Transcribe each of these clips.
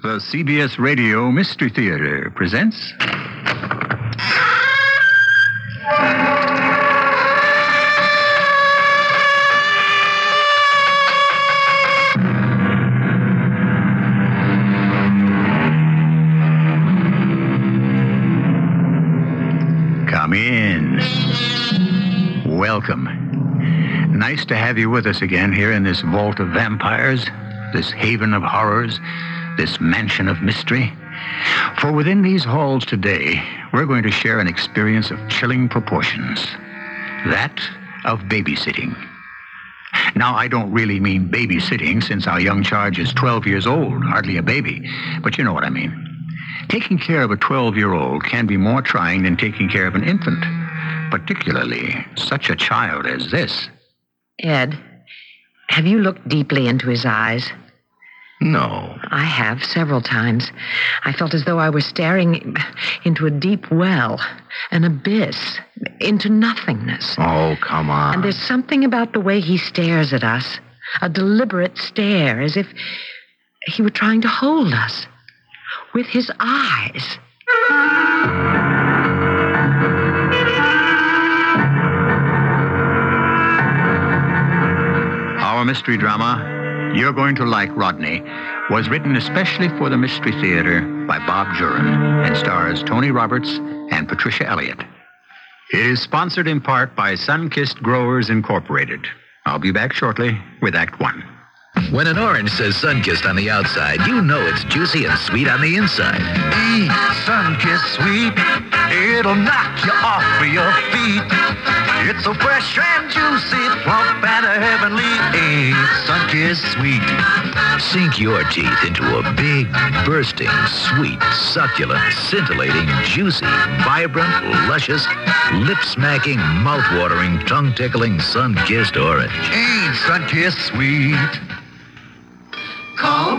The CBS Radio Mystery Theater presents... Come in. Welcome. Nice to have you with us again here in this vault of vampires, this haven of horrors, this mansion of mystery. For within these halls today, we're going to share an experience of chilling proportions. That of babysitting. Now, I don't really mean babysitting, since our young charge is 12 years old, hardly a baby. But you know what I mean. Taking care of a 12-year-old can be more trying than taking care of an infant, particularly such a child as this. Ed, have you looked deeply into his eyes? No. I have, several times. I felt as though I were staring into a deep well, an abyss, into nothingness. Oh, come on. And there's something about the way he stares at us, a deliberate stare, as if he were trying to hold us with his eyes. Our mystery drama, You're Going to Like Rodney, was written especially for the Mystery Theater by Bob Juran and stars Tony Roberts and Patricia Elliott. It is sponsored in part by Sunkist Growers Incorporated. I'll be back shortly with Act One. When an orange says Sunkist on the outside, you know it's juicy and sweet on the inside. Eat Sunkist sweet, it'll knock you off of your feet. It's so fresh and juicy, plump and heavenly. Eat Sunkist sweet. Sink your teeth into a big, bursting, sweet, succulent, scintillating, juicy, vibrant, luscious, lip-smacking, mouth-watering, tongue-tickling Sunkist orange. Eat Sunkist sweet. Call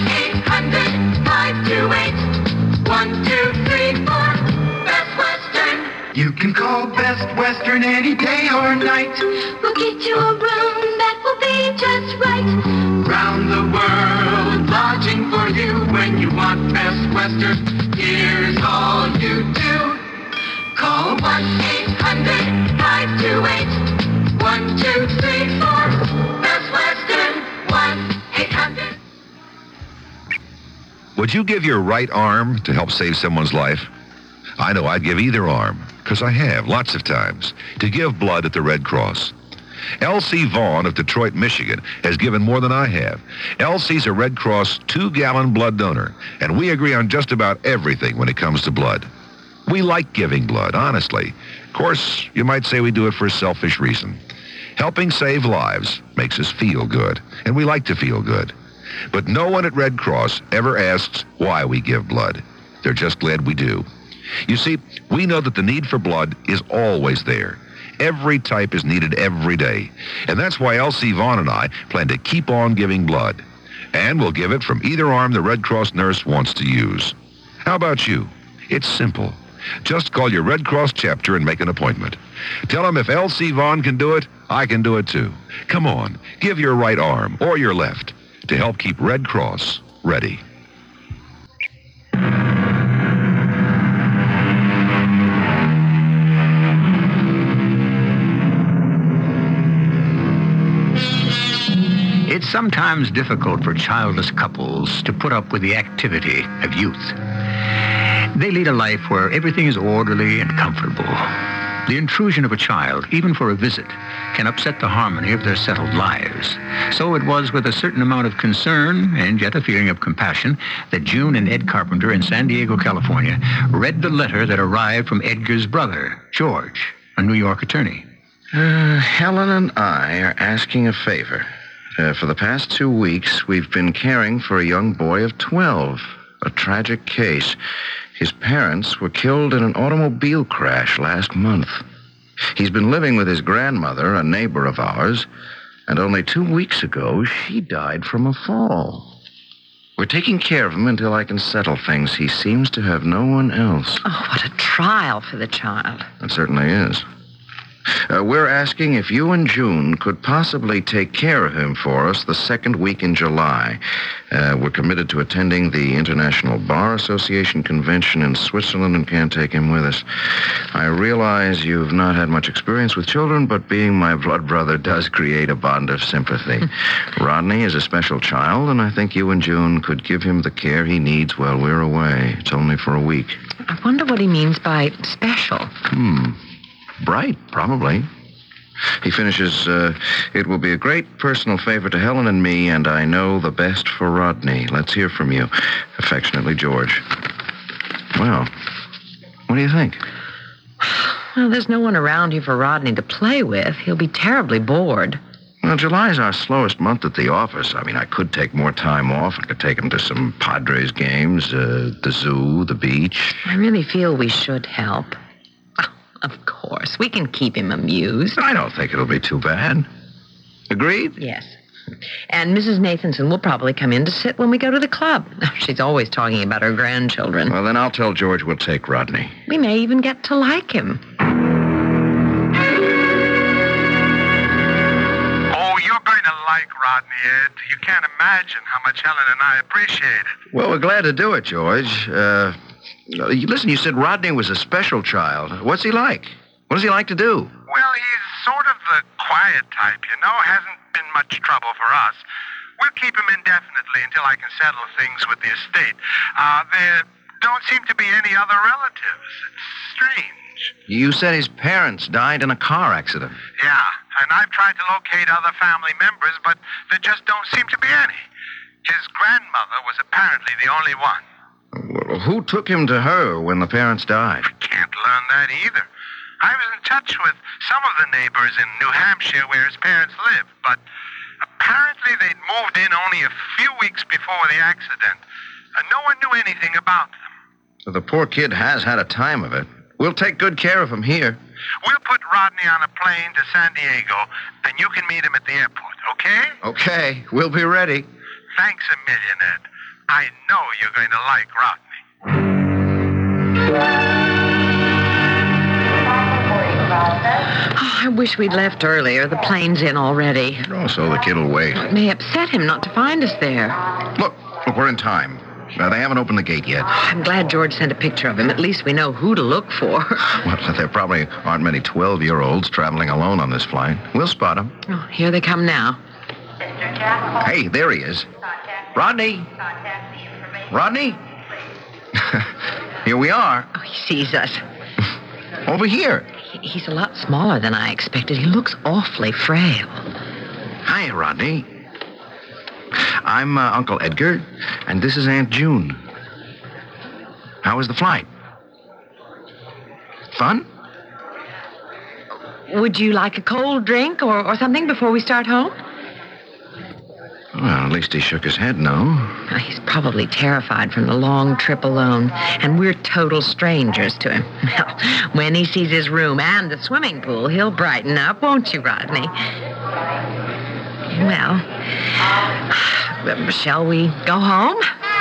1-800-528-1234. Best Western. You can call Best Western any day or night. We'll get you a room that will be just right. Round the world, lodging for you when you want Best Western. Here's all you do. Call 1-800-528-1234. Best Western. 1-800. Would you give your right arm to help save someone's life? I know I'd give either arm, because I have, lots of times, to give blood at the Red Cross. Elsie Vaughn of Detroit, Michigan, has given more than I have. Elsie's a Red Cross 2-gallon blood donor, and we agree on just about everything when it comes to blood. We like giving blood, honestly. Of course, you might say we do it for a selfish reason. Helping save lives makes us feel good, and we like to feel good. But no one at Red Cross ever asks why we give blood. They're just glad we do. You see, we know that the need for blood is always there. Every type is needed every day. And that's why Elsie Vaughn and I plan to keep on giving blood. And we'll give it from either arm the Red Cross nurse wants to use. How about you? It's simple. Just call your Red Cross chapter and make an appointment. Tell them if Elsie Vaughn can do it, I can do it too. Come on, give your right arm or your left to help keep Red Cross ready. It's sometimes difficult for childless couples to put up with the activity of youth. They lead a life where everything is orderly and comfortable. The intrusion of a child, even for a visit, can upset the harmony of their settled lives. So it was with a certain amount of concern and yet a feeling of compassion that June and Ed Carpenter in San Diego, California, read the letter that arrived from Edgar's brother, George, a New York attorney. Helen and I are asking a favor. For the past 2 weeks, we've been caring for a young boy of 12. A tragic case. His parents were killed in an automobile crash last month. He's been living with his grandmother, a neighbor of ours, and only 2 weeks ago, she died from a fall. We're taking care of him until I can settle things. He seems to have no one else. Oh, what a trial for the child. It certainly is. We're asking if you and June could possibly take care of him for us the second week in July. We're committed to attending the International Bar Association convention in Switzerland and can't take him with us. I realize you've not had much experience with children, but being my blood brother does create a bond of sympathy. Rodney is a special child, and I think you and June could give him the care he needs while we're away. It's only for a week. I wonder what he means by special. Bright, probably. He finishes, it will be a great personal favor to Helen and me, and I know the best for Rodney. Let's hear from you. Affectionately, George. Well, what do you think? Well, there's no one around here for Rodney to play with. He'll be terribly bored. Well, July's our slowest month at the office. I mean, I could take more time off. I could take him to some Padres games, the zoo, the beach. I really feel we should help. Oh, of course. We can keep him amused. I don't think it'll be too bad. Agreed? Yes. And Mrs. Nathanson will probably come in to sit when we go to the club. She's always talking about her grandchildren. Well, then I'll tell George we'll take Rodney. We may even get to like him. Like Rodney, Ed. You can't imagine how much Helen and I appreciate it. Well, we're glad to do it, George. Listen, you said Rodney was a special child. What's he like? What does he like to do? Well, he's sort of the quiet type, you know. Hasn't been much trouble for us. We'll keep him indefinitely until I can settle things with the estate. There don't seem to be any other relatives. It's strange. You said his parents died in a car accident. Yeah, and I've tried to locate other family members, but there just don't seem to be any. His grandmother was apparently the only one. Well, who took him to her when the parents died? I can't learn that either. I was in touch with some of the neighbors in New Hampshire where his parents lived, but apparently they'd moved in only a few weeks before the accident, and no one knew anything about them. So the poor kid has had a time of it. We'll take good care of him here. We'll put Rodney on a plane to San Diego, and you can meet him at the airport, okay? Okay, we'll be ready. Thanks a million, Ed. I know you're going to like Rodney. Oh, I wish we'd left earlier. The plane's in already. Oh, so the kid will wait. It may upset him not to find us there. Look, we're in time. They haven't opened the gate yet. I'm glad George sent a picture of him. At least we know who to look for. Well, there probably aren't many 12-year-olds traveling alone on this flight. We'll spot them. Oh, here they come now. Hey, there he is. Rodney? Rodney? Here we are. Oh, he sees us. Over here. He's a lot smaller than I expected. He looks awfully frail. Hi, Rodney. I'm Uncle Edgar, and this is Aunt June. How was the flight? Fun? Would you like a cold drink or something before we start home? Well, at least he shook his head no. He's probably terrified from the long trip alone, and we're total strangers to him. Well, when he sees his room and the swimming pool, he'll brighten up, won't you, Rodney? Well, shall we go home?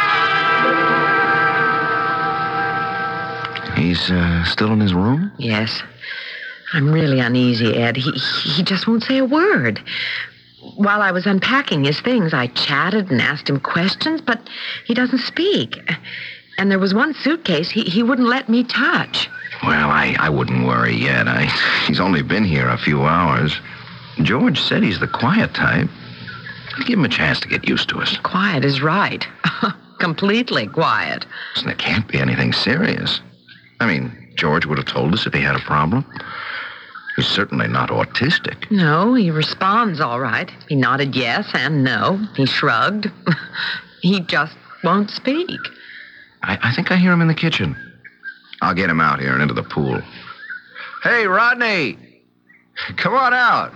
He's still in his room? Yes. I'm really uneasy, Ed. He just won't say a word. While I was unpacking his things, I chatted and asked him questions, but he doesn't speak. And there was one suitcase he wouldn't let me touch. Well, I wouldn't worry yet. He's only been here a few hours. George said he's the quiet type. Give him a chance to get used to us. Quiet is right. Completely quiet. Listen, it can't be anything serious. I mean, George would have told us if he had a problem. He's certainly not autistic. No, he responds all right. He nodded yes and no. He shrugged. He just won't speak. I think I hear him in the kitchen. I'll get him out here and into the pool. Hey, Rodney! Come on out.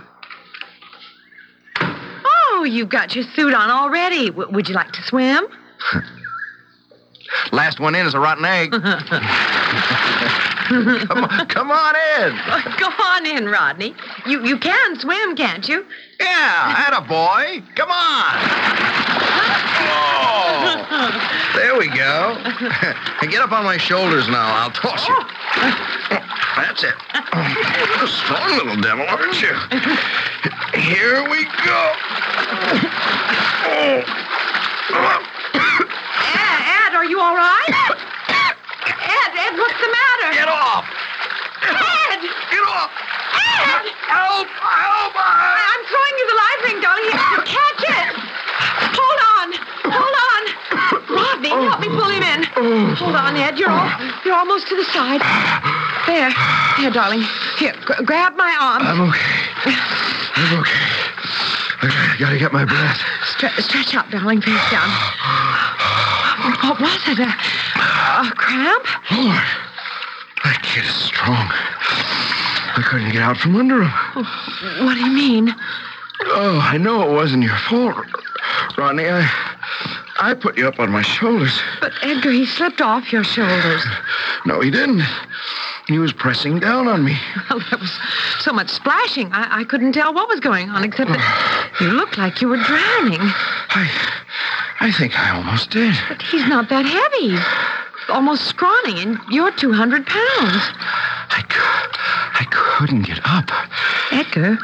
Oh, you've got your suit on already. Would you like to swim? Last one in is a rotten egg. Come on in. Go on in, Rodney. You can swim, can't you? Yeah, attaboy. Come on. Oh, there we go. Get up on my shoulders now. I'll toss you. That's it. Oh, strong little devil, aren't you? Here we go. Ed, are you all right? Ed, what's the matter? Get off! Ed! Get off! Ed! Help! Help! I'm throwing you the live ring, darling. Catch it! Hold on! Rodney, help me pull him in. Hold on, Ed. You're almost to the side. There, darling. Here, grab my arm. I'm okay. I gotta get my breath. Stretch out, darling. Face down. What was it? A cramp? Lord, that kid is strong. I couldn't get out from under him. What do you mean? Oh, I know it wasn't your fault, Rodney. I put you up on my shoulders. But, Edgar, he slipped off your shoulders. No, he didn't. He was pressing down on me. Well, there was so much splashing, I couldn't tell what was going on, except that you looked like you were drowning. I think I almost did. But he's not that heavy. He's almost scrawny, and you're 200 pounds. I couldn't get up. Edgar,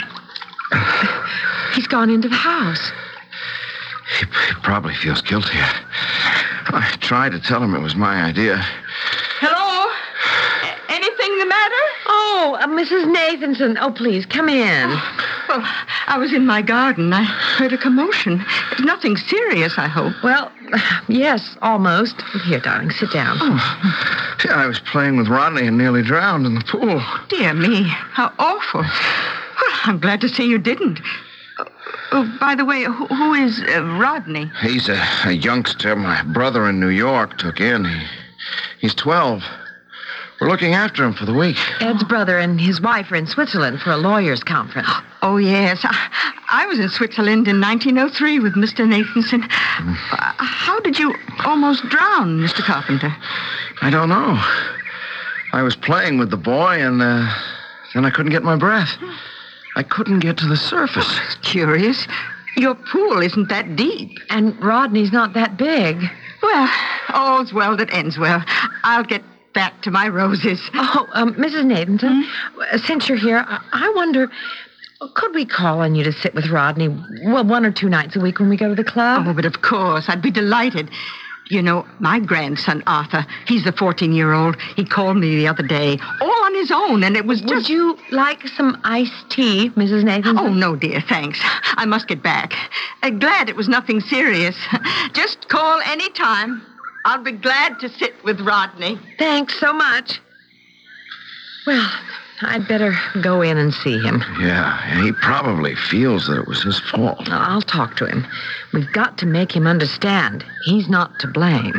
he's gone into the house. He probably feels guilty. I tried to tell him it was my idea. Hello? Anything the matter? Oh, Mrs. Nathanson. Oh, please, come in. Well, I was in my garden. I heard a commotion. Nothing serious, I hope. Well, yes, almost. Here, darling, sit down. Oh, yeah, I was playing with Rodney and nearly drowned in the pool. Dear me, how awful. Well, I'm glad to see you didn't. Oh, by the way, who is Rodney? He's a youngster my brother in New York took in. He's 12. We're looking after him for the week. Ed's brother and his wife are in Switzerland for a lawyers' conference. Oh, yes. I was in Switzerland in 1903 with Mr. Nathanson. How did you almost drown, Mr. Carpenter? I don't know. I was playing with the boy, and then I couldn't get my breath. I couldn't get to the surface. Oh, that's curious. Your pool isn't that deep. And Rodney's not that big. Well, all's well that ends well. I'll get back to my roses. Oh, Mrs. Nathanson, since you're here, I wonder, could we call on you to sit with Rodney, well, 1 or 2 nights a week when we go to the club? Oh, but of course. I'd be delighted. You know, my grandson, Arthur, he's the 14-year-old. He called me the other day, all on his own, and it was just... Would you like some iced tea, Mrs. Nathanson? Oh, no, dear, thanks. I must get back. Glad it was nothing serious. Just call any time. I'll be glad to sit with Rodney. Thanks so much. Well, I'd better go in and see him. Yeah, he probably feels that it was his fault. I'll talk to him. We've got to make him understand he's not to blame.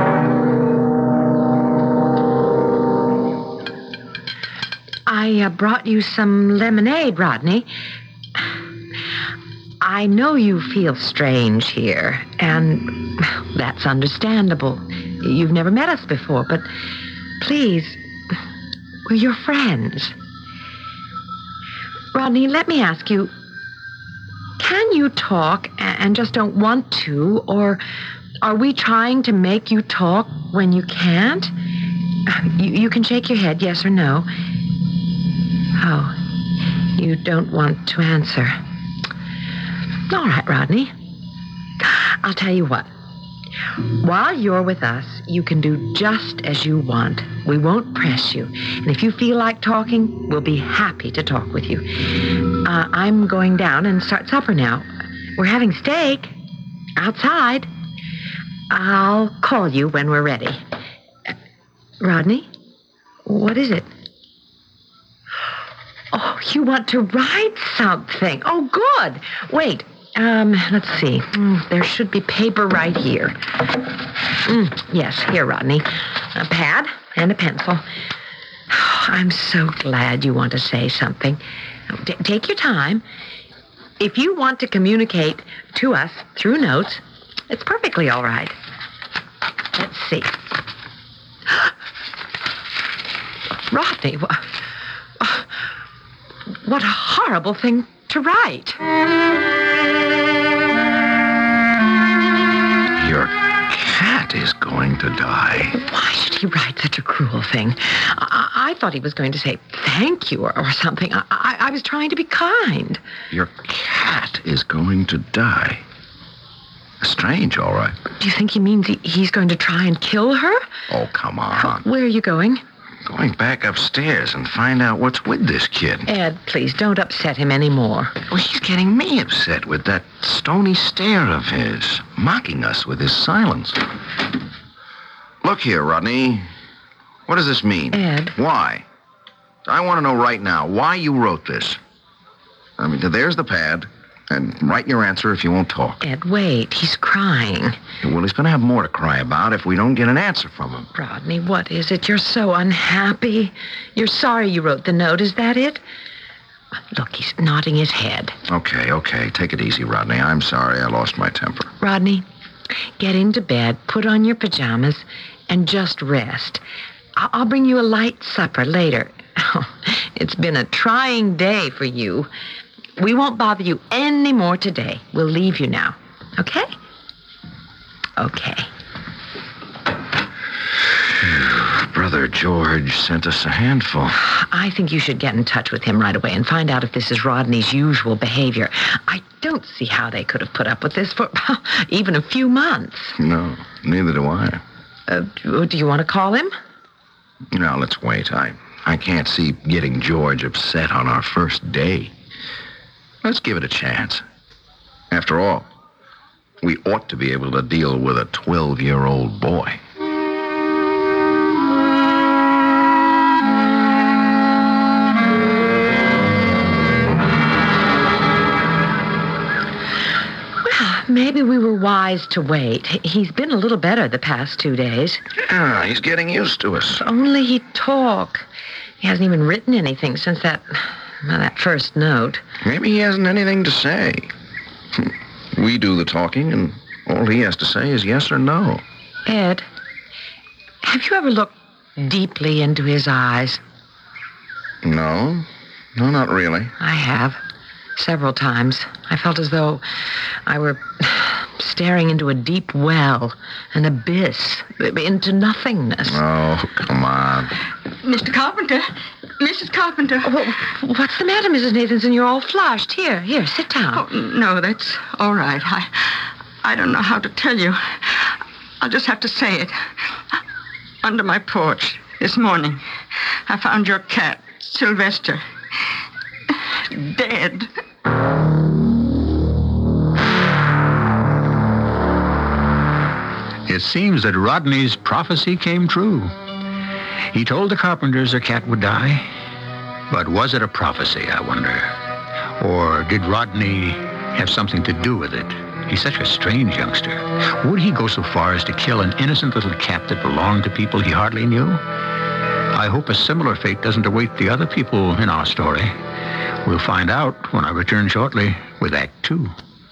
I brought you some lemonade, Rodney. I know you feel strange here, and that's understandable. You've never met us before, but please, we're your friends. Rodney, let me ask you, can you talk and just don't want to, or are we trying to make you talk when you can't? You can shake your head, yes or no. Oh, you don't want to answer. All right, Rodney. I'll tell you what. While you're with us, you can do just as you want. We won't press you. And if you feel like talking, we'll be happy to talk with you. I'm going down and start supper now. We're having steak outside. I'll call you when we're ready. Rodney, what is it? Oh, you want to write something. Oh, good. Wait. Let's see. There should be paper right here. Yes, here, Rodney. A pad and a pencil. I'm so glad you want to say something. Take your time. If you want to communicate to us through notes, it's perfectly all right. Let's see. Rodney, what a horrible thing to write. Your cat. cat is going to die. Why should he write such a cruel thing? I thought he was going to say thank you or something. I was trying to be kind. Your cat is going to die. Strange, all right. Do you think he means he's going to try and kill her? Oh, come on. Where are you going? Going back upstairs and find out what's with this kid. Ed, please, don't upset him anymore. Well, he's getting me upset with that stony stare of his, mocking us with his silence. Look here, Rodney. What does this mean? Ed. Why? I want to know right now why you wrote this. I mean, there's the pad. And write your answer if you won't talk. Ed, wait. He's crying. Well, he's going to have more to cry about if we don't get an answer from him. Rodney, what is it? You're so unhappy. You're sorry you wrote the note. Is that it? Look, he's nodding his head. Okay. Take it easy, Rodney. I'm sorry I lost my temper. Rodney, get into bed, put on your pajamas, and just rest. I'll bring you a light supper later. It's been a trying day for you. We won't bother you any more today. We'll leave you now. Okay? Okay. Brother George sent us a handful. I think you should get in touch with him right away and find out if this is Rodney's usual behavior. I don't see how they could have put up with this for even a few months. No, neither do I. Do you want to call him? No, let's wait. I can't see getting George upset on our first day. Let's give it a chance. After all, we ought to be able to deal with a 12-year-old boy. Well, maybe we were wise to wait. He's been a little better the past 2 days. Yeah, he's getting used to us. If only he'd talk. He hasn't even written anything since that first note. Maybe he hasn't anything to say. We do the talking, and all he has to say is yes or no. Ed, have you ever looked deeply into his eyes? No, not really. I have. Several times. I felt as though I were staring into a deep well, an abyss, into nothingness. Oh, come on. Mr. Carpenter. Mrs. Carpenter. What's the matter, Mrs. Nathanson? You're all flushed. Here, sit down. Oh, no, that's all right. I don't know how to tell you. I'll just have to say it. Under my porch this morning, I found your cat, Sylvester, dead. It seems that Rodney's prophecy came true. He told the Carpenters their cat would die. But was it a prophecy, I wonder? Or did Rodney have something to do with it? He's such a strange youngster. Would he go so far as to kill an innocent little cat that belonged to people he hardly knew? I hope a similar fate doesn't await the other people in our story. We'll find out when I return shortly with Act 2.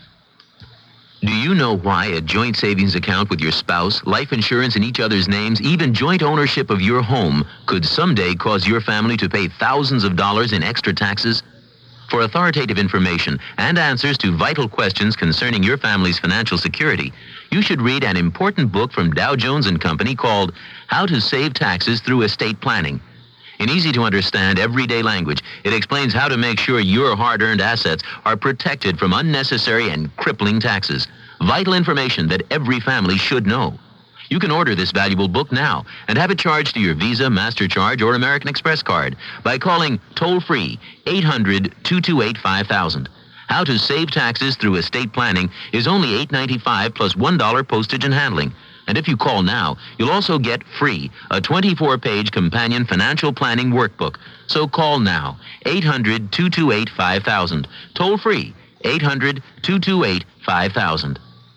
Do you know why a joint savings account with your spouse, life insurance in each other's names, even joint ownership of your home could someday cause your family to pay thousands of dollars in extra taxes? For authoritative information and answers to vital questions concerning your family's financial security, you should read an important book from Dow Jones & Company called How to Save Taxes Through Estate Planning. In easy-to-understand, everyday language, it explains how to make sure your hard-earned assets are protected from unnecessary and crippling taxes. Vital information that every family should know. You can order this valuable book now and have it charged to your Visa, MasterCharge, or American Express card by calling toll-free 800-228-5000. How to Save Taxes Through Estate Planning is only $8.95 plus $1 postage and handling. And if you call now, you'll also get free a 24-page companion financial planning workbook. So call now, 800-228-5000. Toll free, 800-228-5000.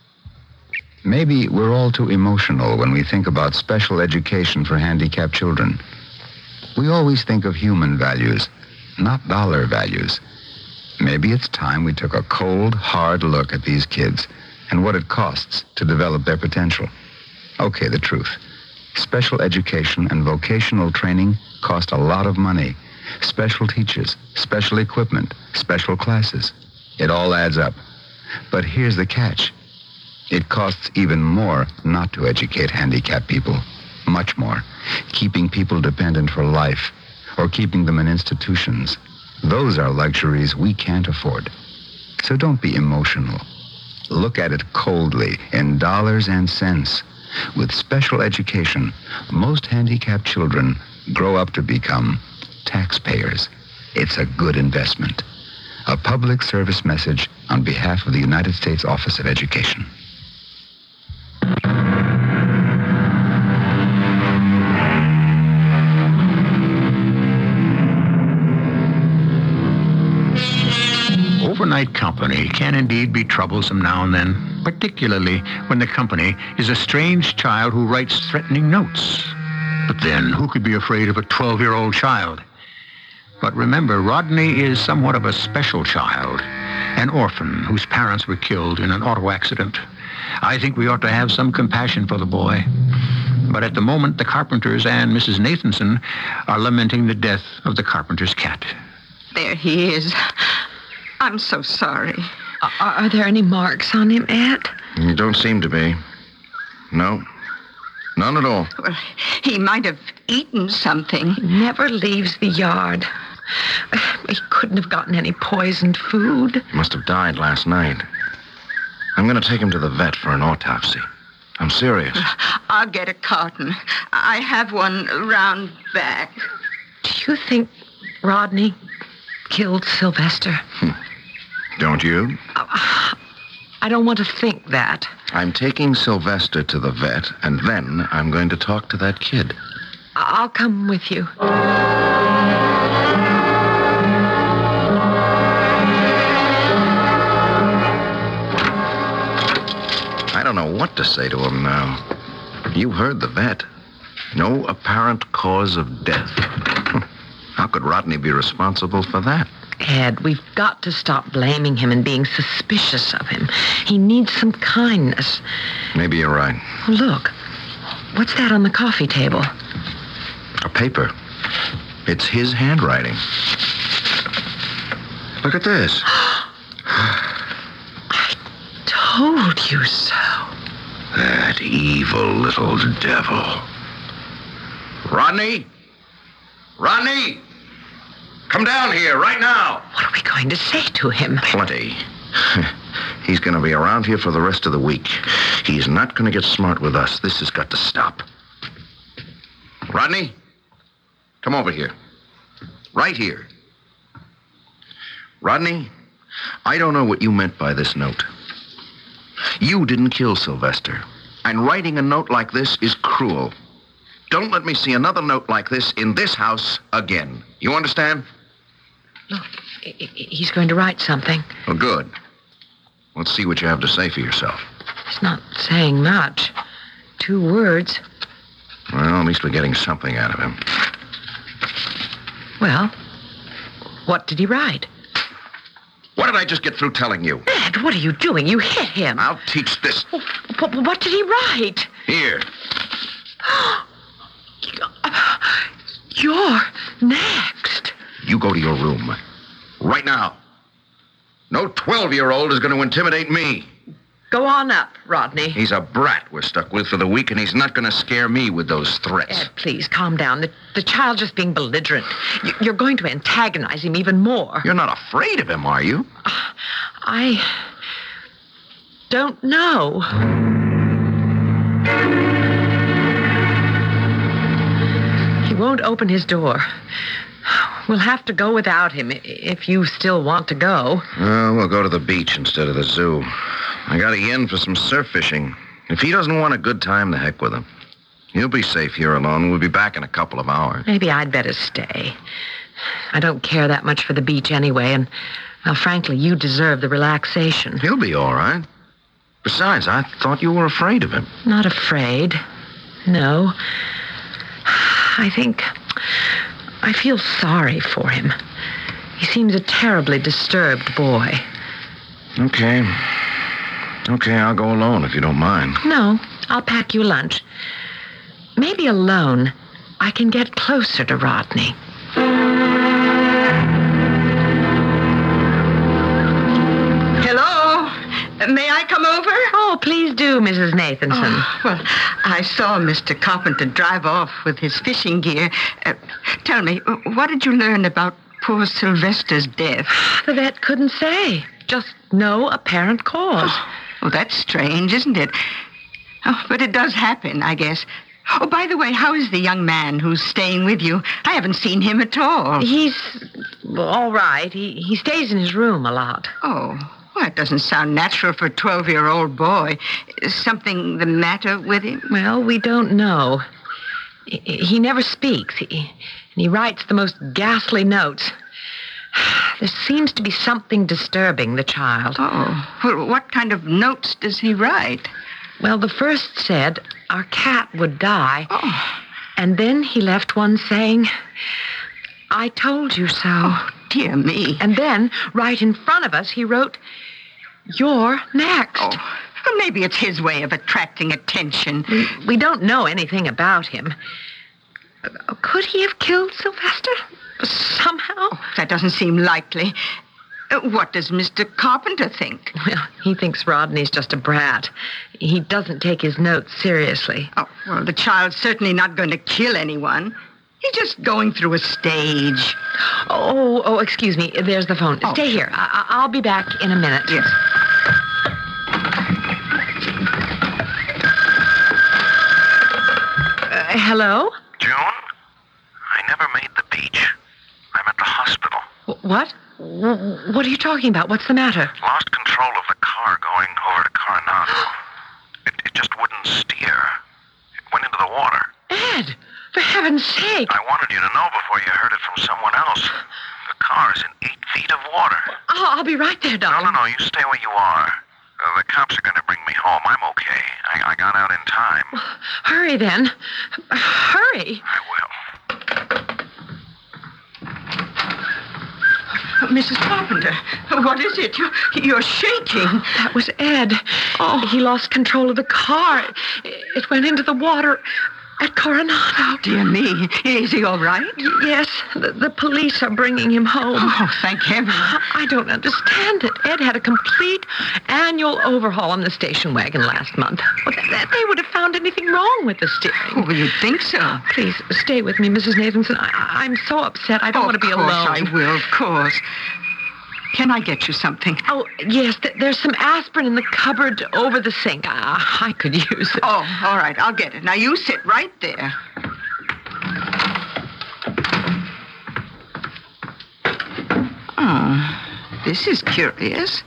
Maybe we're all too emotional when we think about special education for handicapped children. We always think of human values, not dollar values. Maybe it's time we took a cold, hard look at these kids and what it costs to develop their potential. Okay, the truth. Special education and vocational training cost a lot of money. Special teachers, special equipment, special classes. It all adds up. But here's the catch. It costs even more not to educate handicapped people. Much more. Keeping people dependent for life or keeping them in institutions. Those are luxuries we can't afford. So don't be emotional. Look at it coldly in dollars and cents. With special education, most handicapped children grow up to become taxpayers. It's a good investment. A public service message on behalf of the United States Office of Education. Overnight company can indeed be troublesome now and then, particularly when the company is a strange child who writes threatening notes. But then, who could be afraid of a 12-year-old child? But remember, Rodney is somewhat of a special child, an orphan whose parents were killed in an auto accident. I think we ought to have some compassion for the boy. But at the moment, the Carpenters and Mrs. Nathanson are lamenting the death of the Carpenter's cat. There he is. I'm so sorry. Are there any marks on him, Ed? Don't seem to be. No. None at all. Well, he might have eaten something. He never leaves the yard. He couldn't have gotten any poisoned food. He must have died last night. I'm going to take him to the vet for an autopsy. I'm serious. I'll get a carton. I have one round back. Do you think Rodney killed Sylvester? Don't you? I don't want to think that. I'm taking Sylvester to the vet, and then I'm going to talk to that kid. I'll come with you. I don't know what to say to him now. You heard the vet. No apparent cause of death. How could Rodney be responsible for that? Ed, we've got to stop blaming him and being suspicious of him. He needs some kindness. Maybe you're right. Look, what's that on the coffee table? A paper. It's his handwriting. Look at this. I told you so. That evil little devil. Rodney? Rodney! Come down here right now. What are we going to say to him? Plenty. He's going to be around here for the rest of the week. He's not going to get smart with us. This has got to stop. Rodney, come over here. Right here. Rodney, I don't know what you meant by this note. You didn't kill Sylvester. And writing a note like this is cruel. Don't let me see another note like this in this house again. You understand? Look, he's going to write something. Oh, good. Let's see what you have to say for yourself. He's not saying much. 2 words. Well, at least we're getting something out of him. Well, what did he write? What did I just get through telling you? Ed, what are you doing? You hit him. I'll teach this. What did he write? Here. You're next. You go to your room. Right now. No 12-year-old is going to intimidate me. Go on up, Rodney. He's a brat we're stuck with for the week, and he's not going to scare me with those threats. Ed, please, calm down. The child's just being belligerent. You're going to antagonize him even more. You're not afraid of him, are you? I don't know. He won't open his door. We'll have to go without him if you still want to go. We'll go to the beach instead of the zoo. I got a yen for some surf fishing. If he doesn't want a good time, the heck with him. He'll be safe here alone. We'll be back in a couple of hours. Maybe I'd better stay. I don't care that much for the beach anyway, and, well, frankly, you deserve the relaxation. He'll be all right. Besides, I thought you were afraid of him. Not afraid. No. I feel sorry for him. He seems a terribly disturbed boy. Okay, I'll go alone if you don't mind. No, I'll pack you lunch. Maybe alone, I can get closer to Rodney. Hello? May I come over? Oh, Please do, Mrs. Nathanson. Oh, well, I saw Mr. Carpenter drive off with his fishing gear. Tell me, what did you learn about poor Sylvester's death? The vet couldn't say. Just no apparent cause. Oh, that's strange, isn't it? Oh, but it does happen, I guess. Oh, by the way, how is the young man who's staying with you? I haven't seen him at all. He's all right. He stays in his room a lot. Oh, well, that doesn't sound natural for a 12-year-old boy. Is something the matter with him? Well, we don't know. He never speaks. He writes the most ghastly notes. There seems to be something disturbing the child. Oh, well, what kind of notes does he write? Well, the first said our cat would die. Oh. And then he left one saying, I told you so. Oh, dear me. And then, right in front of us, he wrote, you're next. Oh, well, maybe it's his way of attracting attention. We don't know anything about him. Could he have killed Sylvester? Somehow? Oh, that doesn't seem likely. What does Mr. Carpenter think? Well, he thinks Rodney's just a brat. He doesn't take his notes seriously. Oh, well, the child's certainly not going to kill anyone. He's just going through a stage. Oh, excuse me. There's the phone. Stay here. I'll be back in a minute. Yes. Hello? June? I never made the beach. I'm at the hospital. What? What are you talking about? What's the matter? Lost control of the car going over to Coronado. It just wouldn't steer. It went into the water. Ed, for heaven's sake. I wanted you to know before you heard it from someone else. The car's in 8 feet of water. I'll be right there, darling. No, you stay where you are. The cops are going to bring me home. I'm okay. I got out in time. Hurry, then. Hurry. I will. Mrs. Carpenter, what is it? You're shaking. That was Ed. Oh, he lost control of the car. It went into the water at Coronado. Dear me. Is he all right? Yes. The police are bringing him home. Oh, thank heaven. I don't understand it. Ed had a complete annual overhaul on the station wagon last month. Well, they would have found anything wrong with the steering. Oh, well, you'd think so. Please, stay with me, Mrs. Nathanson. I'm so upset. I don't want to be alone. I will, of course. Can I get you something? Oh, yes. There's some aspirin in the cupboard over the sink. I could use it. Oh, all right. I'll get it. Now, you sit right there. Oh, this is curious.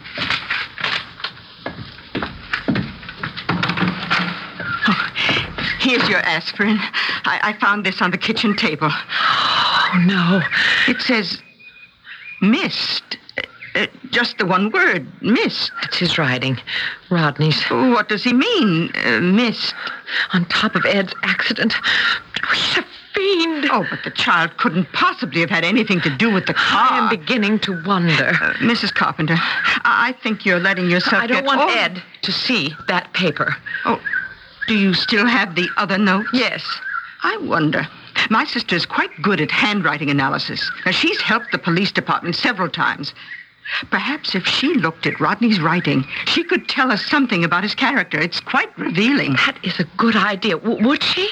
Oh, here's your aspirin. I found this on the kitchen table. Oh, no. It says missed. Just the one word, missed. That's his writing. Rodney's. What does he mean, missed? On top of Ed's accident. Oh, he's a fiend. Oh, but the child couldn't possibly have had anything to do with the car. I am beginning to wonder. Mrs. Carpenter, I think you're letting yourself I don't want Ed to see that paper. Oh, do you still have the other notes? Yes. I wonder. My sister is quite good at handwriting analysis. Now, she's helped the police department several times. Perhaps if she looked at Rodney's writing, she could tell us something about his character. It's quite revealing. That is a good idea. Would she?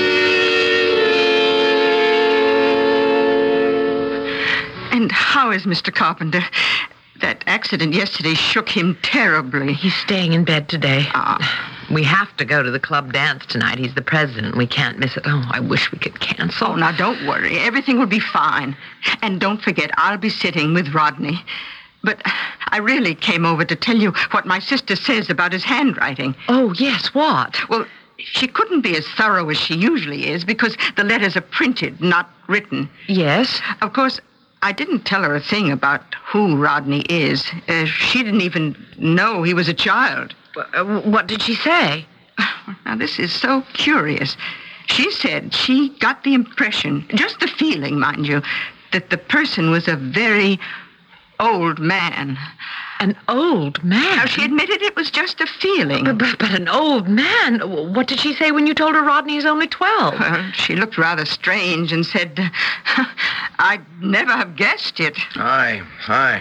And how is Mr. Carpenter? That accident yesterday shook him terribly. He's staying in bed today. We have to go to the club dance tonight. He's the president. We can't miss it. Oh, I wish we could cancel. Oh, now, don't worry. Everything will be fine. And don't forget, I'll be sitting with Rodney. But I really came over to tell you what my sister says about his handwriting. Oh, yes, what? Well, she couldn't be as thorough as she usually is because the letters are printed, not written. Yes? Of course, I didn't tell her a thing about who Rodney is. She didn't even know he was a child. What did she say? Now, this is so curious. She said she got the impression, just the feeling, mind you, that the person was a very old man. An old man? Now, she admitted it was just a feeling. But an old man? What did she say when you told her Rodney is only 12? Well, she looked rather strange and said, I'd never have guessed it. Hi.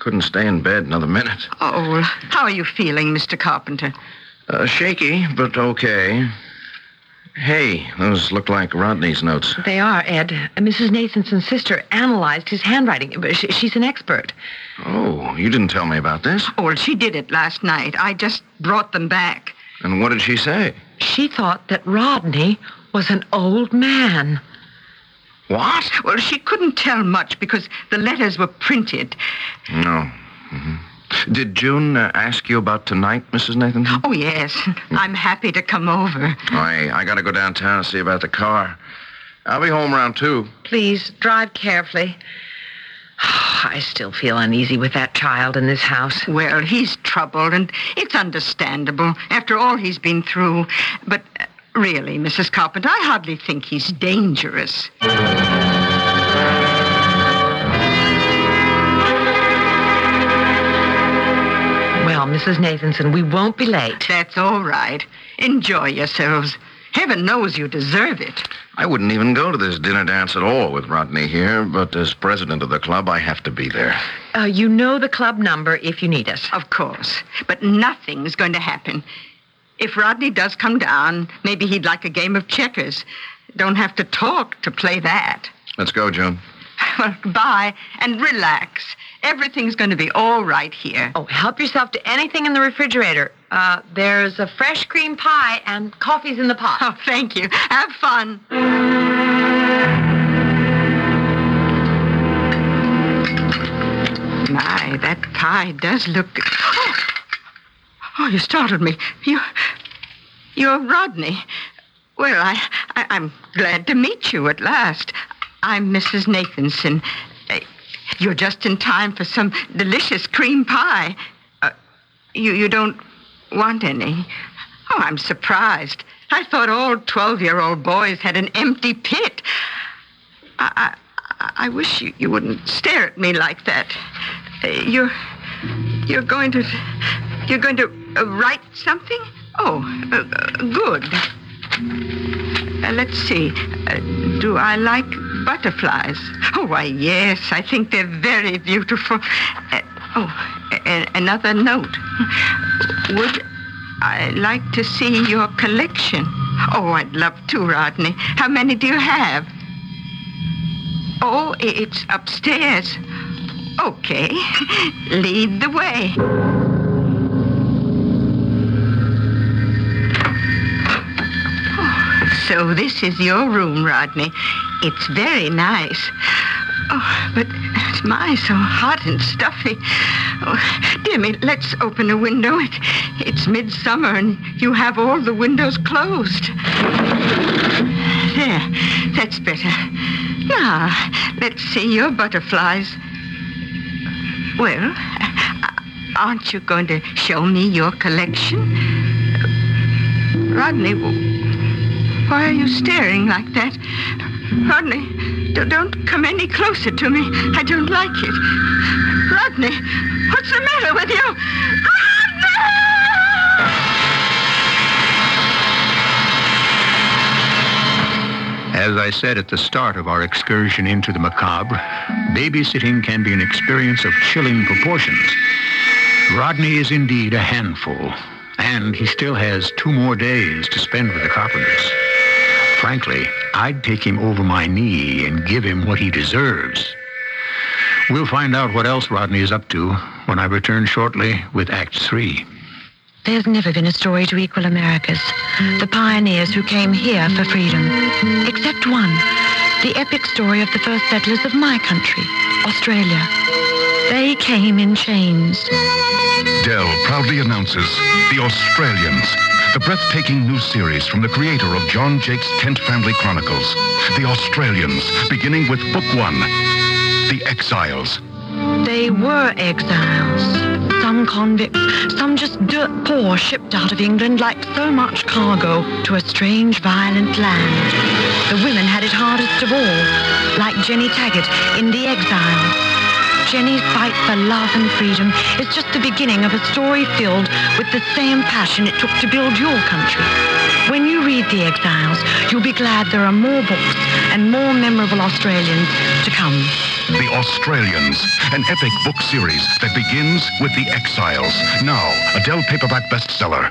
couldn't stay in bed another minute. Oh, well, how are you feeling, Mr. Carpenter? Shaky, but okay. Hey, those look like Rodney's notes. They are, Ed. Mrs. Nathanson's sister analyzed his handwriting. She's an expert. Oh, you didn't tell me about this. Oh, well, she did it last night. I just brought them back. And what did she say? She thought that Rodney was an old man. What? Well, she couldn't tell much because the letters were printed. No. Did June ask you about tonight, Mrs. Nathanson? Oh, yes. I'm happy to come over. I got to go downtown to see about the car. I'll be home around 2. Please, drive carefully. I still feel uneasy with that child in this house. Well, he's troubled, and it's understandable after all he's been through. But really, Mrs. Carpenter, I hardly think he's dangerous. Well, Mrs. Nathanson, we won't be late. That's all right. Enjoy yourselves. Heaven knows you deserve it. I wouldn't even go to this dinner dance at all with Rodney here, but as president of the club, I have to be there. You know the club number if you need us. Of course. But nothing's going to happen. If Rodney does come down, maybe he'd like a game of checkers. Don't have to talk to play that. Let's go, June. Well, goodbye, and relax. Everything's going to be all right here. Oh, help yourself to anything in the refrigerator. There's a fresh cream pie and coffee's in the pot. Oh, thank you. Have fun. My, that pie does look good. Oh, you startled me. You're Rodney. Well, I'm glad to meet you at last. I'm Mrs. Nathanson. You're just in time for some delicious cream pie. You don't want any? Oh, I'm surprised. I thought all 12-year-old boys had an empty pit. I wish you wouldn't stare at me like that. You're going to write something? Oh, good. Let's see. Do I like butterflies? Oh, why, yes. I think they're very beautiful. Another note. Would I like to see your collection? Oh, I'd love to, Rodney. How many do you have? Oh, it's upstairs. Okay. Lead the way. So this is your room, Rodney. It's very nice. Oh, but it's so hot and stuffy. Oh, dear me, let's open a window. It's midsummer and you have all the windows closed. There, that's better. Now, let's see your butterflies. Well, aren't you going to show me your collection? Rodney, why are you staring like that? Rodney, don't come any closer to me. I don't like it. Rodney, what's the matter with you? As I said at the start of our excursion into the macabre, babysitting can be an experience of chilling proportions. Rodney is indeed a handful, and he still has 2 more days to spend with the Carpenters. Frankly, I'd take him over my knee and give him what he deserves. We'll find out what else Rodney is up to when I return shortly with Act 3. There's never been a story to equal America's. The pioneers who came here for freedom. Except one, the epic story of the first settlers of my country, Australia. They came in chains. Dell proudly announces The Australians, the breathtaking new series from the creator of John Jake's Kent Family Chronicles. The Australians, beginning with Book 1, The Exiles. They were exiles. Some convicts, some just dirt poor, shipped out of England like so much cargo to a strange, violent land. The women had it hardest of all, like Jenny Taggart in The Exiles. Jenny's fight for love and freedom is just the beginning of a story filled with the same passion it took to build your country. When you read The Exiles, you'll be glad there are more books and more memorable Australians to come. The Australians, an epic book series that begins with The Exiles. Now, a Dell paperback bestseller.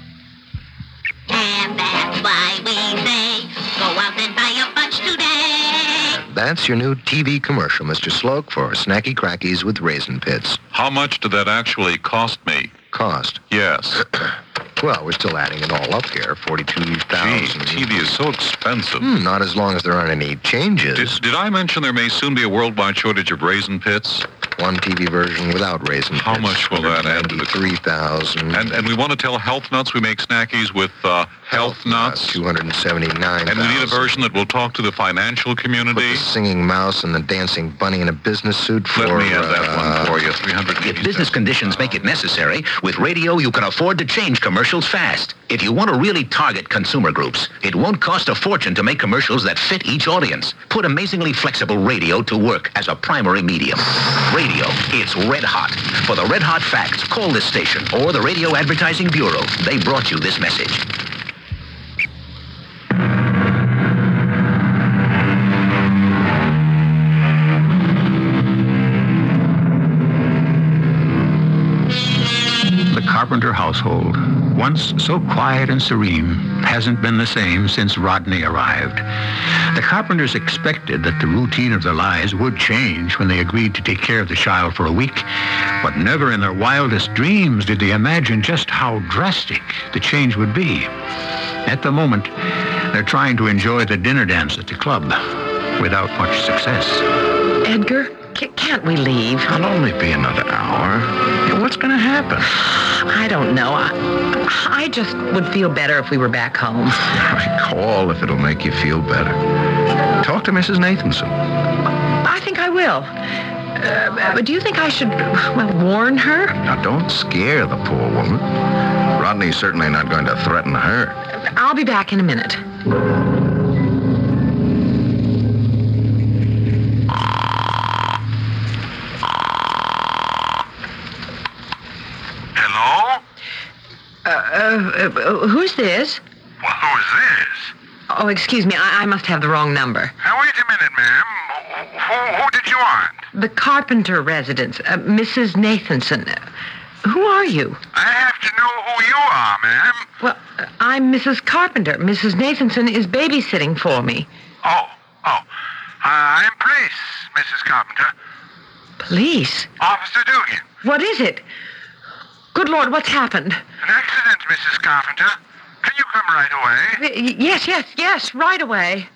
And that's why we say, go out and buy a bunch today. That's your new TV commercial, Mr. Sloak, for Snacky Crackies with Raisin Pits. How much did that actually cost me? Cost? Yes. Well, we're still adding it all up here. $42,000. TV is so expensive. Not as long as there aren't any changes. Did I mention there may soon be a worldwide shortage of Raisin Pits? One TV version without Raisin How Pits. much will that add to the... $3,000. And we want to tell Health Nuts we make Snackies with Health Nuts. $279,000. And we need a version that will talk to the financial community. Put the singing mouse and the dancing bunny in a business suit for... Let me add that one for you, $380,000. If business conditions make it necessary, with radio you can afford to change commercials fast. If you want to really target consumer groups, it won't cost a fortune to make commercials that fit each audience. Put amazingly flexible radio to work as a primary medium. Radio, it's red hot. For the red hot facts, call this station or the Radio Advertising Bureau. They brought you this message. Carpenter household, once so quiet and serene, hasn't been the same since Rodney arrived. The Carpenters expected that the routine of their lives would change when they agreed to take care of the child for a week, but never in their wildest dreams did they imagine just how drastic the change would be. At the moment, they're trying to enjoy the dinner dance at the club without much success. Edgar, can't we leave? It'll only be another hour. What's going to happen? I don't know. I just would feel better if we were back home. Call if it'll make you feel better. Talk to Mrs. Nathanson. I think I will. But do you think I should, warn her? Now, don't scare the poor woman. Rodney's certainly not going to threaten her. I'll be back in a minute. Who's this? Well, who is this? Oh, excuse me. I must have the wrong number. Now, wait a minute, ma'am. Who did you want? The Carpenter residence, Mrs. Nathanson. Who are you? I have to know who you are, ma'am. Well, I'm Mrs. Carpenter. Mrs. Nathanson is babysitting for me. Oh. I'm police, Mrs. Carpenter. Police? Officer Dugan. What is it? Good Lord, what's happened? An accident, Mrs. Carpenter. Can you come right away? Yes, right away.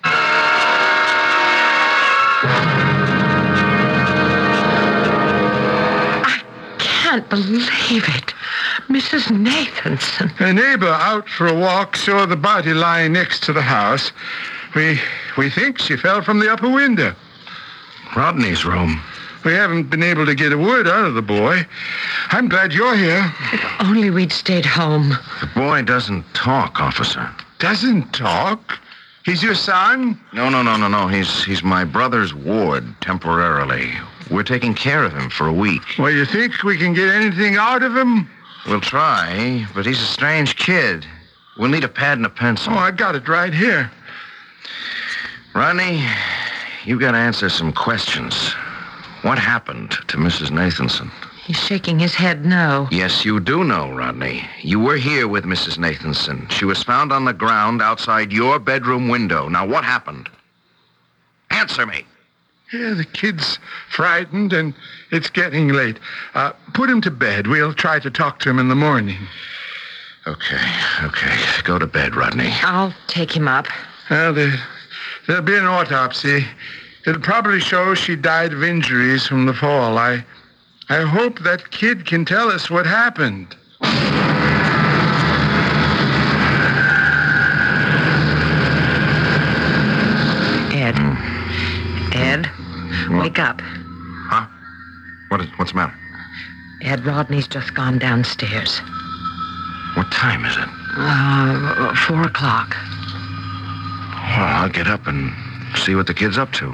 I can't believe it. Mrs. Nathanson. A neighbor out for a walk saw the body lying next to the house. We think she fell from the upper window. Rodney's room. We haven't been able to get a word out of the boy. I'm glad you're here. If only we'd stayed home. The boy doesn't talk, officer. Doesn't talk? He's your son? No. He's my brother's ward, temporarily. We're taking care of him for a week. Well, you think we can get anything out of him? We'll try, but he's a strange kid. We'll need a pad and a pencil. Oh, I got it right here. Rodney, you've got to answer some questions. What happened to Mrs. Nathanson? He's shaking his head no. Yes, you do know, Rodney. You were here with Mrs. Nathanson. She was found on the ground outside your bedroom window. Now, what happened? Answer me. Yeah, the kid's frightened, and it's getting late. Put him to bed. We'll try to talk to him in the morning. Okay. Go to bed, Rodney. I'll take him up. Well, there'll be an autopsy. It'll probably show she died of injuries from the fall. I hope that kid can tell us what happened. Ed, wake up. Huh? What's the matter? Ed, Rodney's just gone downstairs. What time is it? 4 o'clock. Well, I'll get up and see what the kid's up to.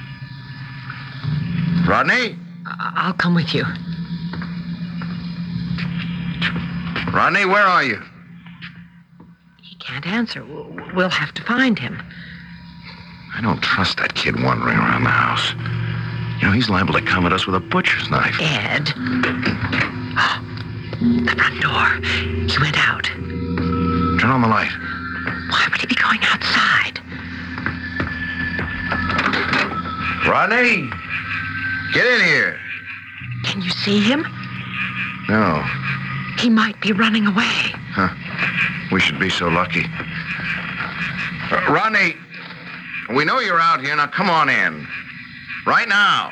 Rodney? I'll come with you. Rodney, where are you? He can't answer. We'll have to find him. I don't trust that kid wandering around the house. He's liable to come at us with a butcher's knife. Ed. The front door. He went out. Turn on the light. Why would he be going outside? Rodney! Get in here. Can you see him? No. He might be running away. Huh. We should be so lucky. Rodney, we know you're out here. Now come on in. Right now.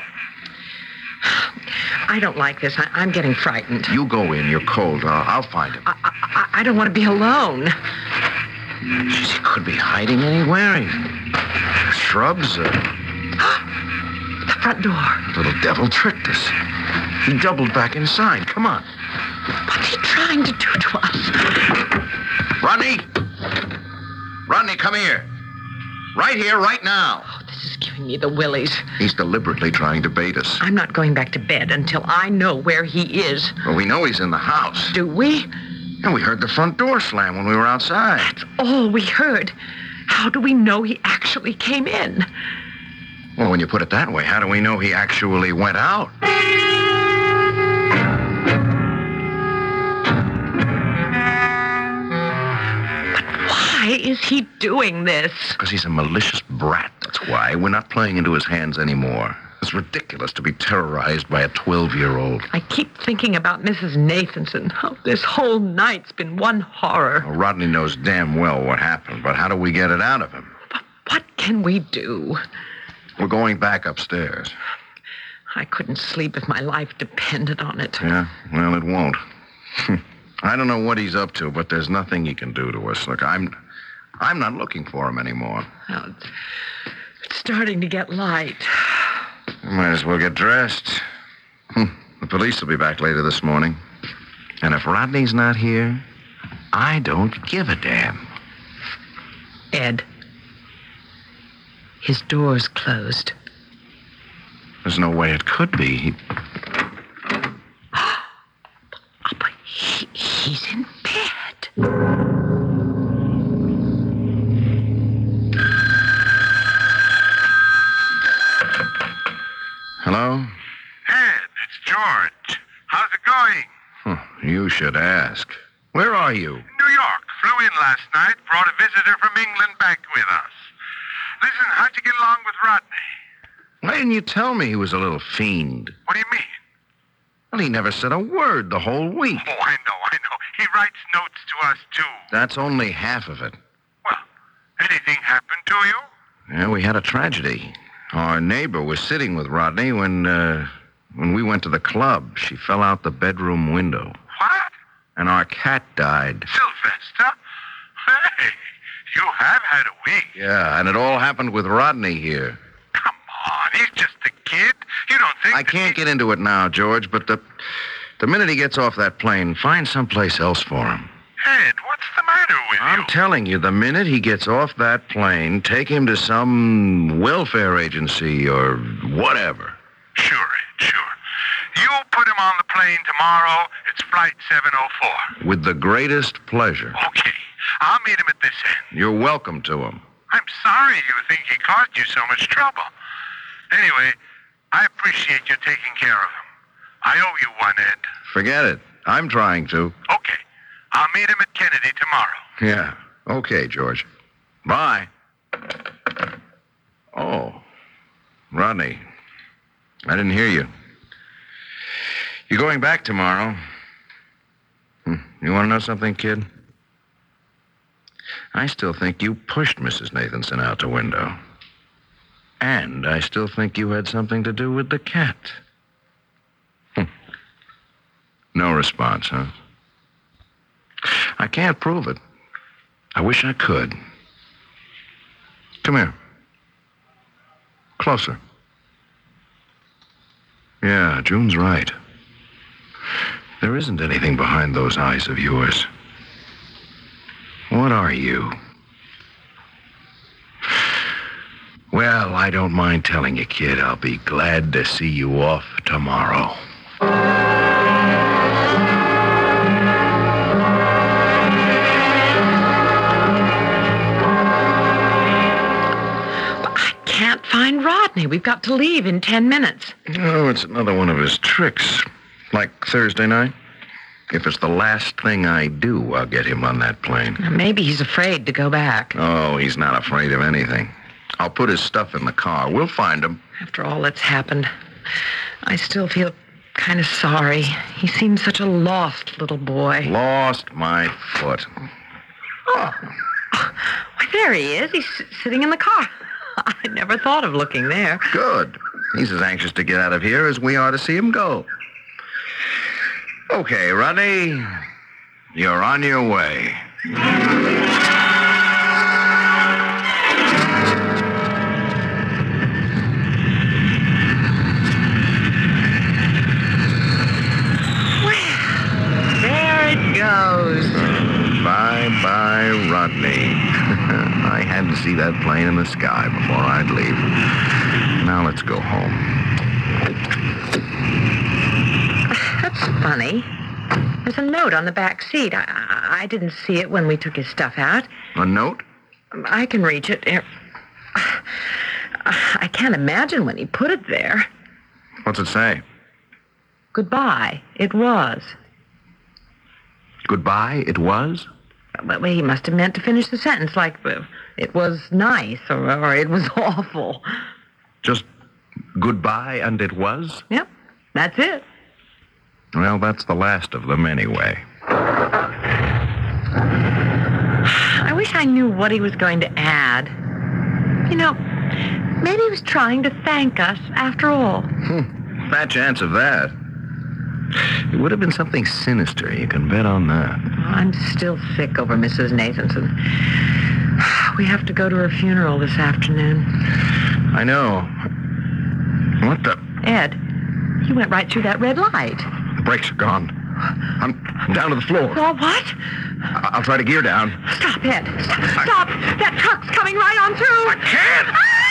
I don't like this. I'm getting frightened. You go in. You're cold. I'll find him. I don't want to be alone. Jeez, he could be hiding anywhere. Shrubs. The front door. Little devil tricked us. He doubled back inside. Come on. What's he trying to do to us? Rodney! Rodney, come here. Right here, right now. Oh, this is giving me the willies. He's deliberately trying to bait us. I'm not going back to bed until I know where he is. Well, we know he's in the house. Do we? And we heard the front door slam when we were outside. That's all we heard. How do we know he actually came in? Well, when you put it that way, how do we know he actually went out? Why is he doing this? Because he's a malicious brat, that's why. We're not playing into his hands anymore. It's ridiculous to be terrorized by a 12-year-old. I keep thinking about Mrs. Nathanson. Oh, this whole night's been one horror. Well, Rodney knows damn well what happened, but how do we get it out of him? But what can we do? We're going back upstairs. I couldn't sleep if my life depended on it. Yeah, well, it won't. I don't know what he's up to, but there's nothing he can do to us. Look, I'm not looking for him anymore. Well, it's starting to get light. We might as well get dressed. The police will be back later this morning. And if Rodney's not here, I don't give a damn. Ed, his door's closed. There's no way it could be. But he's in bed. Hello? Ed, it's George. How's it going? You should ask. Where are you? New York. Flew in last night. Brought a visitor from England back with us. Listen, how'd you get along with Rodney? Why didn't you tell me he was a little fiend? What do you mean? Well, he never said a word the whole week. Oh, I know. He writes notes to us, too. That's only half of it. Well, anything happened to you? Yeah, we had a tragedy. Our neighbor was sitting with Rodney when we went to the club. She fell out the bedroom window. What? And our cat died. Sylvester? Hey, you have had a week. Yeah, and it all happened with Rodney here. Come on, he's just a kid. You don't think I can't get into it now, George, but the minute he gets off that plane, find someplace else for him. Ed, what's the matter with you? I'm telling you, the minute he gets off that plane, take him to some welfare agency or whatever. Sure, Ed, sure. You put him on the plane tomorrow. It's flight 704. With the greatest pleasure. Okay. I'll meet him at this end. You're welcome to him. I'm sorry you think he caused you so much trouble. Anyway, I appreciate you taking care of him. I owe you one, Ed. Forget it. I'm trying to. Okay. I'll meet him at Kennedy tomorrow. Yeah. Okay, George. Bye. Oh. Rodney. I didn't hear you. You're going back tomorrow. You want to know something, kid? I still think you pushed Mrs. Nathanson out the window. And I still think you had something to do with the cat. No response, huh? I can't prove it. I wish I could. Come here. Closer. Yeah, June's right. There isn't anything behind those eyes of yours. What are you? Well, I don't mind telling you, kid. I'll be glad to see you off tomorrow. Can't find Rod. Rodney, we've got to leave in 10 minutes. Oh, it's another one of his tricks. Like Thursday night. If it's the last thing I do, I'll get him on that plane. Maybe he's afraid to go back. Oh, he's not afraid of anything. I'll put his stuff in the car. We'll find him. After all that's happened, I still feel kind of sorry. He seems such a lost little boy. Lost my foot. Oh, why, there he is. He's sitting in the car. I never thought of looking there. Good. He's as anxious to get out of here as we are to see him go. Okay, Rodney, you're on your way. There it goes. Bye-bye, Rodney. I had to see that plane in the sky before I'd leave. Now let's go home. That's funny. There's a note on the back seat. I didn't see it when we took his stuff out. A note? I can reach it. I can't imagine when he put it there. What's it say? Goodbye. It was. Goodbye, it was? But he must have meant to finish the sentence like it was nice or it was awful. Just goodbye and it was? Yep, that's it. Well, that's the last of them anyway. I wish I knew what he was going to add. You know, maybe he was trying to thank us after all. Fat chance of that. It would have been something sinister, you can bet on that. I'm still sick over Mrs. Nathanson. We have to go to her funeral this afternoon. I know. What the? Ed, you went right through that red light. The brakes are gone. I'm down to the floor. Oh, what? I'll try to gear down. Stop, Ed. Stop. That truck's coming right on through. I can't.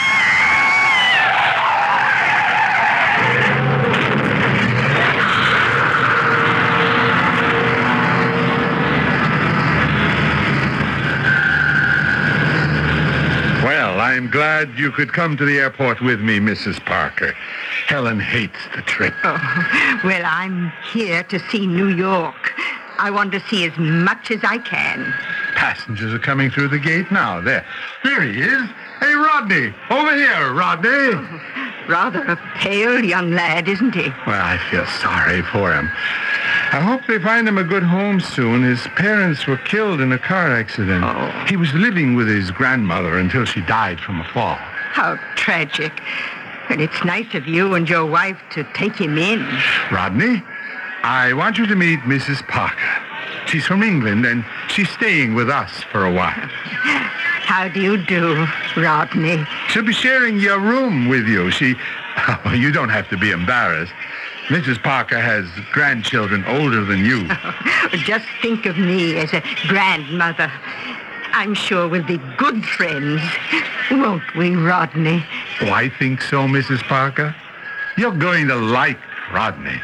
Well, I'm glad you could come to the airport with me, Mrs. Parker. Helen hates the trip. Oh, well, I'm here to see New York. I want to see as much as I can. Passengers are coming through the gate now. There he is. Hey, Rodney, over here, Rodney. Rather a pale young lad, isn't he? Well, I feel sorry for him. I hope they find him a good home soon. His parents were killed in a car accident. Oh. He was living with his grandmother until she died from a fall. How tragic. But it's nice of you and your wife to take him in. Rodney, I want you to meet Mrs. Parker. She's from England, and she's staying with us for a while. How do you do, Rodney? She'll be sharing your room with you. You don't have to be embarrassed. Mrs. Parker has grandchildren older than you. Just think of me as a grandmother. I'm sure we'll be good friends. Won't we, Rodney? Oh, I think so, Mrs. Parker. You're going to like Rodney.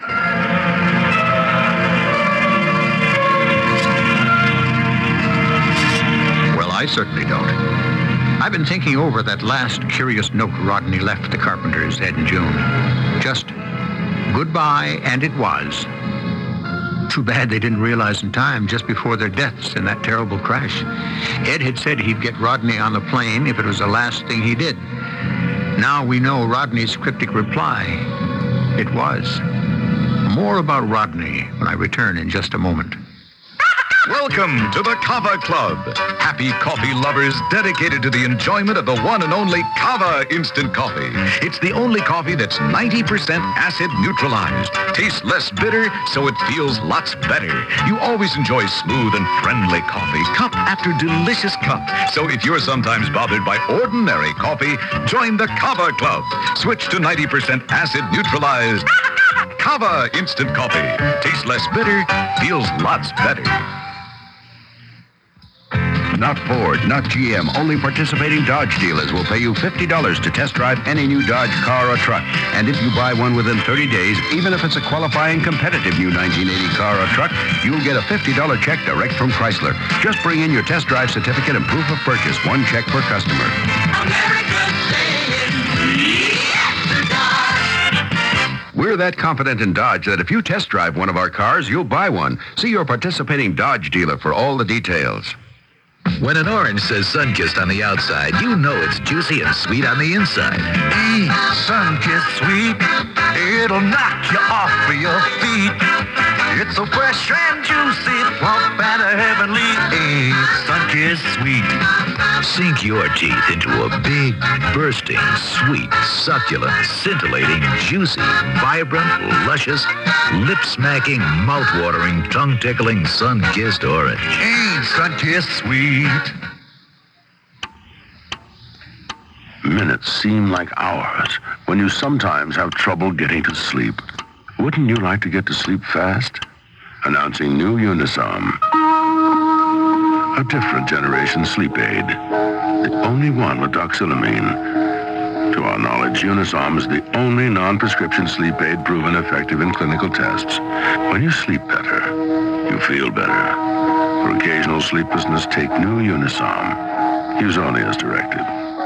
Well, I certainly don't. I've been thinking over that last curious note Rodney left the Carpenters, Ed and June. Just goodbye, and it was. Too bad they didn't realize in time just before their deaths in that terrible crash. Ed had said he'd get Rodney on the plane if it was the last thing he did. Now we know Rodney's cryptic reply. It was. More about Rodney when I return in just a moment. Welcome to the Kava Club. Happy coffee lovers dedicated to the enjoyment of the one and only Kava instant coffee. It's the only coffee that's 90% acid neutralized. Tastes less bitter, so it feels lots better. You always enjoy smooth and friendly coffee, cup after delicious cup. So if you're sometimes bothered by ordinary coffee, join the Kava Club. Switch to 90% acid neutralized Kava instant coffee. Tastes less bitter, feels lots better. Not Ford, not GM. Only participating Dodge dealers will pay you $50 to test drive any new Dodge car or truck. And if you buy one within 30 days, even if it's a qualifying competitive new 1980 car or truck, you'll get a $50 check direct from Chrysler. Just bring in your test drive certificate and proof of purchase. One check per customer. America saying We're that confident in Dodge that if you test drive one of our cars, you'll buy one. See your participating Dodge dealer for all the details. When an orange says Sunkissed on the outside, you know it's juicy and sweet on the inside. Eat Sunkissed Sweet. It'll knock you off of your feet. It's so fresh and juicy, plump and heavenly. Eat Sunkissed Sweet. Sink your teeth into a big, bursting, sweet, succulent, scintillating, juicy, vibrant, luscious, lip-smacking, mouth-watering, tongue-tickling, sun-kissed orange. Ain't Sunkissed Sweet. Minutes seem like hours when you sometimes have trouble getting to sleep. Wouldn't you like to get to sleep fast? Announcing new Unisom. A different generation sleep aid. The only one with doxylamine. To our knowledge, Unisom is the only non-prescription sleep aid proven effective in clinical tests. When you sleep better, you feel better. For occasional sleeplessness, take new Unisom. Use only as directed.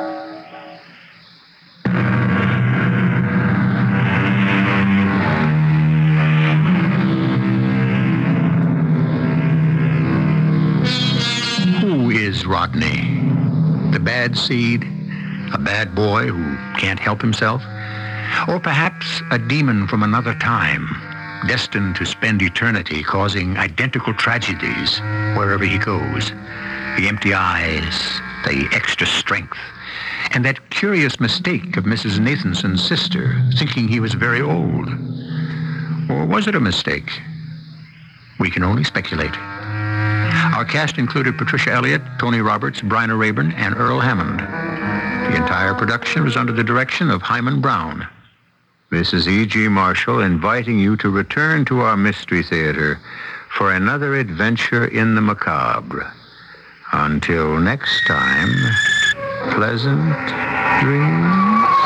Who is Rodney? The bad seed? A bad boy who can't help himself? Or perhaps a demon from another time, destined to spend eternity causing identical tragedies wherever he goes? The empty eyes, the extra strength, and that curious mistake of Mrs. Nathanson's sister, thinking he was very old. Or was it a mistake? We can only speculate. Our cast included Patricia Elliott, Tony Roberts, Bryna Raeburn, and Earl Hammond. The entire production was under the direction of Hyman Brown. This is E.G. Marshall inviting you to return to our Mystery Theater for another adventure in the macabre. Until next time, pleasant dreams.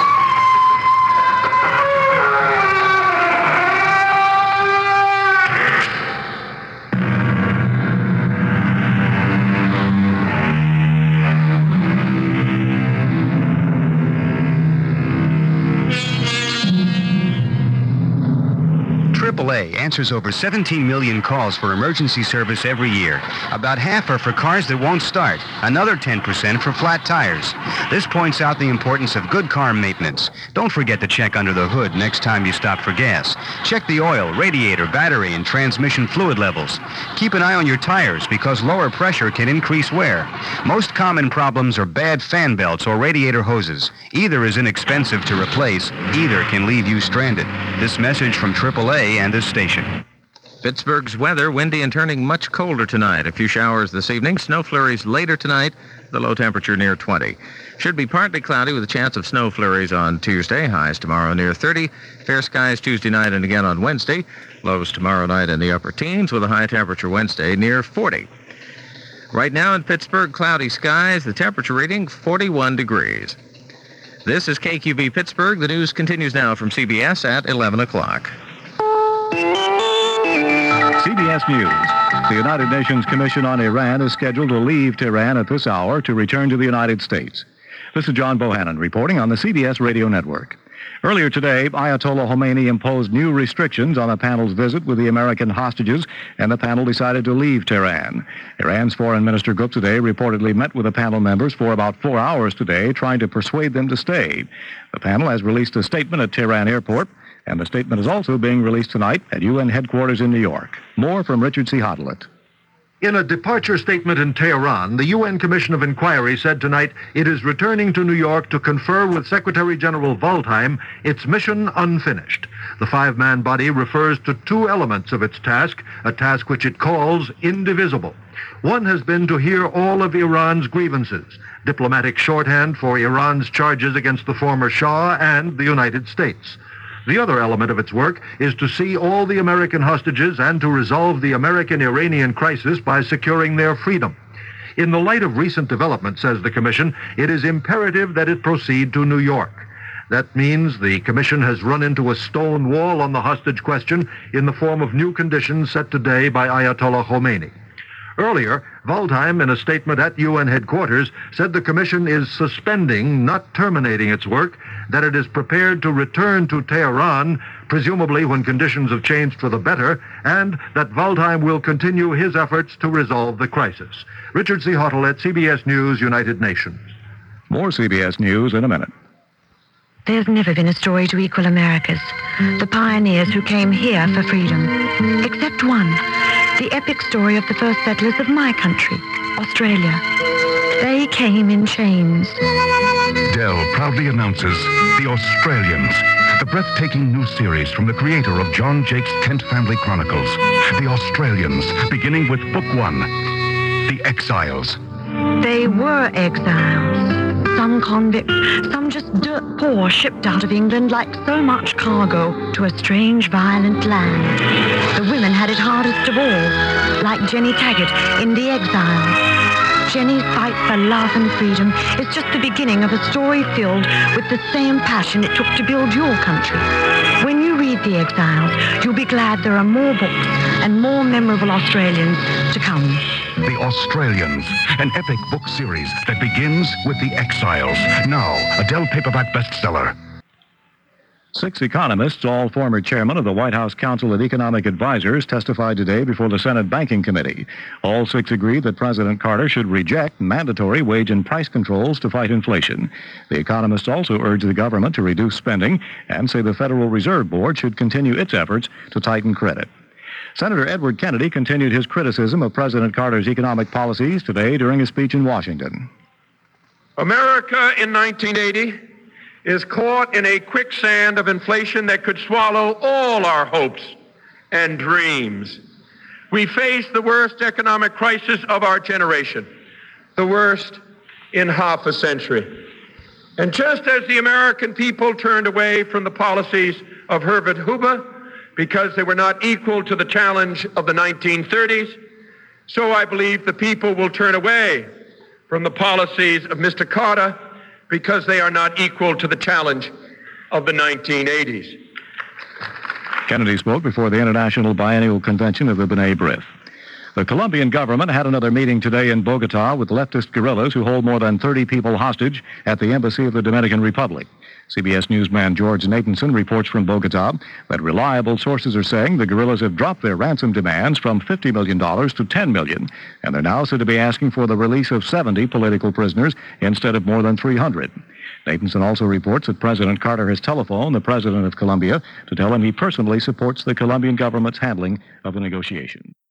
AAA answers over 17 million calls for emergency service every year. About half are for cars that won't start, another 10% for flat tires. This points out the importance of good car maintenance. Don't forget to check under the hood next time you stop for gas. Check the oil, radiator, battery, and transmission fluid levels. Keep an eye on your tires because lower pressure can increase wear. Most common problems are bad fan belts or radiator hoses. Either is inexpensive to replace, either can leave you stranded. This message from AAA and this station. Pittsburgh's weather, windy and turning much colder tonight. A few showers this evening, snow flurries later tonight, the low temperature near 20. Should be partly cloudy with a chance of snow flurries on Tuesday, highs tomorrow near 30. Fair skies Tuesday night and again on Wednesday. Lows tomorrow night in the upper teens with a high temperature Wednesday near 40. Right now in Pittsburgh, cloudy skies, the temperature reading 41 degrees. This is KQB Pittsburgh. The news continues now from CBS at 11 o'clock. CBS News. The United Nations Commission on Iran is scheduled to leave Tehran at this hour to return to the United States. This is John Bohannon reporting on the CBS Radio Network. Earlier today, Ayatollah Khomeini imposed new restrictions on the panel's visit with the American hostages, and the panel decided to leave Tehran. Iran's Foreign Minister Guptadeh reportedly met with the panel members for about 4 hours today, trying to persuade them to stay. The panel has released a statement at Tehran Airport, and the statement is also being released tonight at UN headquarters in New York. More from Richard C. Hodelet. In a departure statement in Tehran, the UN Commission of Inquiry said tonight it is returning to New York to confer with Secretary General Waldheim its mission unfinished. The five-man body refers to two elements of its task, a task which it calls indivisible. One has been to hear all of Iran's grievances, diplomatic shorthand for Iran's charges against the former Shah and the United States. The other element of its work is to see all the American hostages and to resolve the American-Iranian crisis by securing their freedom. In the light of recent development, says the Commission, it is imperative that it proceed to New York. That means the Commission has run into a stone wall on the hostage question in the form of new conditions set today by Ayatollah Khomeini. Earlier, Waldheim, in a statement at UN headquarters, said the commission is suspending, not terminating its work, that it is prepared to return to Tehran, presumably when conditions have changed for the better, and that Waldheim will continue his efforts to resolve the crisis. Richard C. Hottle, CBS News, United Nations. More CBS News in a minute. There's never been a story to equal America's. The pioneers who came here for freedom. Except one. The epic story of the first settlers of my country, Australia. They came in chains. Dell proudly announces The Australians, the breathtaking new series from the creator of John Jake's Kent Family Chronicles. The Australians, beginning with Book 1, The Exiles. They were exiles. Some convicts, some just dirt poor, shipped out of England like so much cargo to a strange, violent land. The women had it hardest of all, like Jenny Taggart in The Exiles. Jenny's fight for love and freedom is just the beginning of a story filled with the same passion it took to build your country. When you read The Exiles, you'll be glad there are more books and more memorable Australians to come. The Australians, an epic book series that begins with The Exiles. Now, a Dell paperback bestseller. 6 economists, all former chairmen of the White House Council of Economic Advisers, testified today before the Senate Banking Committee. All 6 agreed that President Carter should reject mandatory wage and price controls to fight inflation. The economists also urged the government to reduce spending and say the Federal Reserve Board should continue its efforts to tighten credit. Senator Edward Kennedy continued his criticism of President Carter's economic policies today during a speech in Washington. America in 1980 is caught in a quicksand of inflation that could swallow all our hopes and dreams. We face the worst economic crisis of our generation, the worst in half a century. And just as the American people turned away from the policies of Herbert Hoover because they were not equal to the challenge of the 1930s, so I believe the people will turn away from the policies of Mr. Carter because they are not equal to the challenge of the 1980s. Kennedy spoke before the International Biennial Convention of the B'nai B'rith. The Colombian government had another meeting today in Bogota with leftist guerrillas who hold more than 30 people hostage at the Embassy of the Dominican Republic. CBS newsman George Nathanson reports from Bogota that reliable sources are saying the guerrillas have dropped their ransom demands from $50 million to $10 million, and they're now said to be asking for the release of 70 political prisoners instead of more than 300. Nathanson also reports that President Carter has telephoned the president of Colombia to tell him he personally supports the Colombian government's handling of the negotiation.